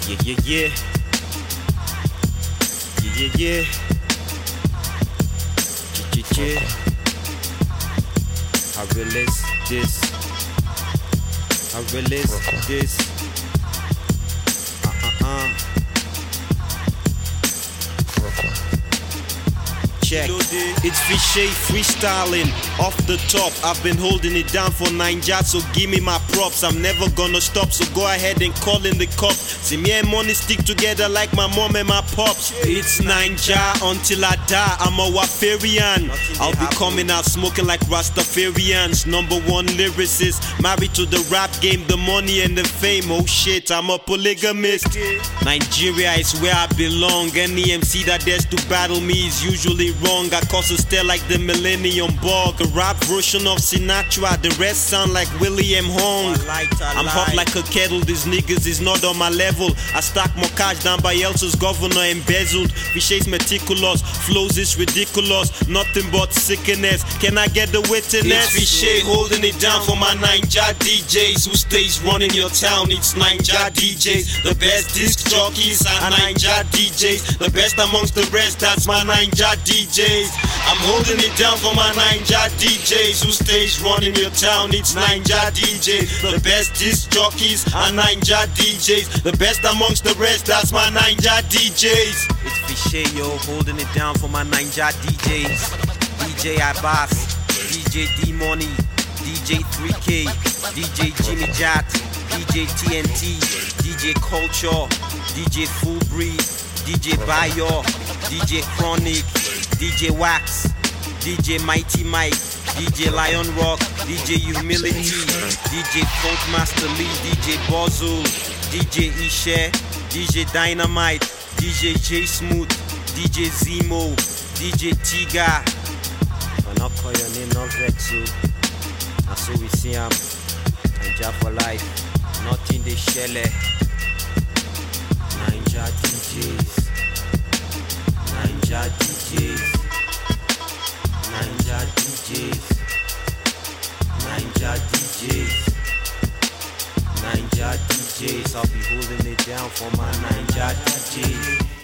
Yeah, yeah, yeah. Yeah, yeah, yeah. Yeah. I realize this. I realize this. Check. It's Fishay freestyling off the top. I've been holding it down for Ninja, so give me my props. I'm never gonna stop, so go ahead and call in the cops. See me and money stick together like my mom and my pops. It's Ninja until I die. I'm a Wafarian. I'll be coming out smoking like Rastafarians. #1 lyricist, married to the rap game, the money and the fame. Oh shit, I'm a polygamist. Nigeria is where I belong. Any MC that dares to battle me is usually wrong. I cause a stare like the Millennium Bug. A rap version of Sinatra, the rest sound like William Hong. I'm hot like a kettle, these niggas is not on my level. I stack more cash down by Elsa's governor embezzled. Fishay's meticulous, flows is ridiculous, nothing but sickness. Can I get the witness? It's Fishay holding it down for my Ninja DJs who stays running your town. It's Ninja DJs, the best disc jockeys are Ninja DJs, the best amongst the rest, that's my Ninja DJs. I'm holding it down for my Ninja DJs who stays running your town. It's Ninja DJs, the best disc jockeys are Ninja DJs, the best amongst the rest, that's my Ninja DJs. It's Fishay, yo, holding it down for my Ninja DJs. DJ Abbas, DJ D-Money, DJ 3K, DJ Jimmy Jat, DJ TNT, DJ Culture, DJ Full Breed, DJ Bayo, DJ Chronic, DJ Wax, DJ Mighty Mike, DJ Lion Rock, DJ Humility, DJ Funkmaster Lee, DJ Bozul, DJ Ishe, DJ Dynamite, DJ J Smooth, DJ Zemo, DJ Tiga. When I call your name, not Vexu. And so we see him. Ninja for life. Nothing they shell. Ninja DJs. Ninja DJs. Ninja DJs. Ninja DJs. Ninja DJs. I'll be holding it down for my Ninja DJs.